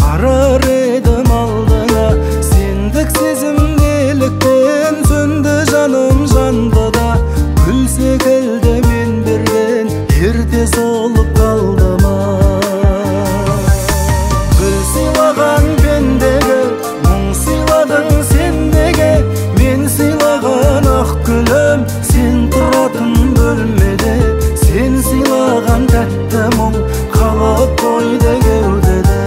Қарар едім алдыңа, сендік сезімділікпен сөндü жаным жанды да. Гүл секілді мен берген ерте солып қалды ма? Гүл сыйлаған пендеге, мұң сыйладың сендеге. Мен сыйлаған ақ гүлім, сен тұратын бөлмеде. Сен сыйлаған тәтті мұң қалып қойды кеудеде.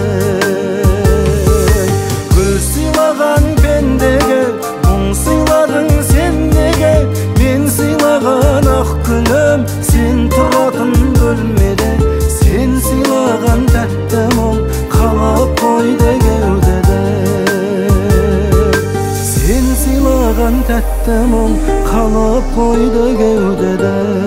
Гүл сыйлаған пендеге, мұң сыйладың сендеге. Мен сыйлаған ақ гүлім, сен тұратын бөлмеде. Сен сыйлаған тәтті мұң қалып қойды кеудеде. Сен сыйлаған тәтті мұң қалып қойды кеудеде.